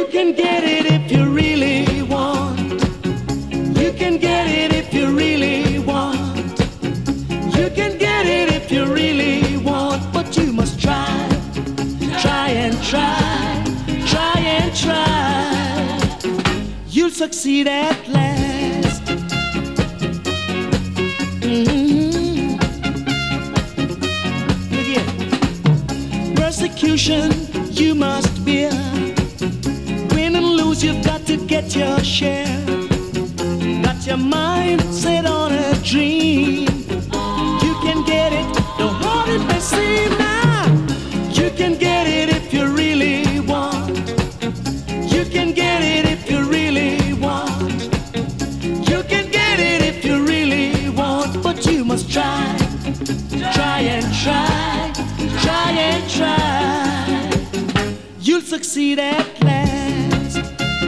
can get it if you really want. You can get it if you really want. You can get it if you really want, but you must try, try and try, try and try. You'll succeed at last. Look here. Persecution you must bear. Win and lose, you've got to get your share. Got your mind set on a dream. You can get it, though hard it may seem now. You can get it if you really want. You can get it if you really want. You can get it if you really want, but you must try, try and try, try and try. You'll succeed at last.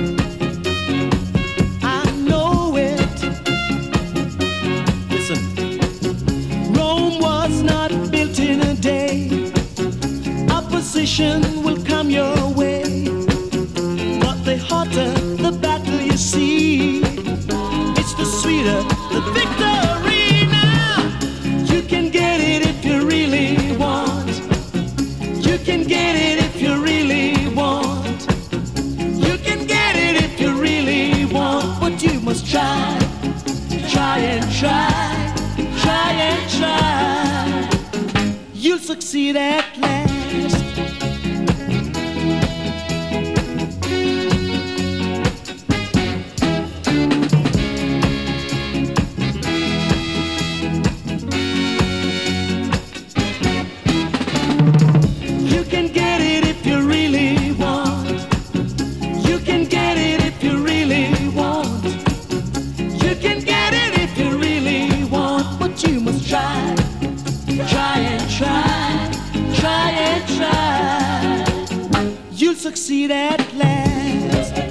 I know it. Listen. Rome was not built in a day. Opposition will come your way, but the hotter the battle you see, it's the sweeter the victory. Now you can get it if you really want. You can get it if you really want. You can get it if you really want, but you must try, try and try, try and try. You'll succeed at last. You can get it if you really want. You can get it if you really want. You can get it if you really want, but you must try, try and try, try and try. You'll succeed at last.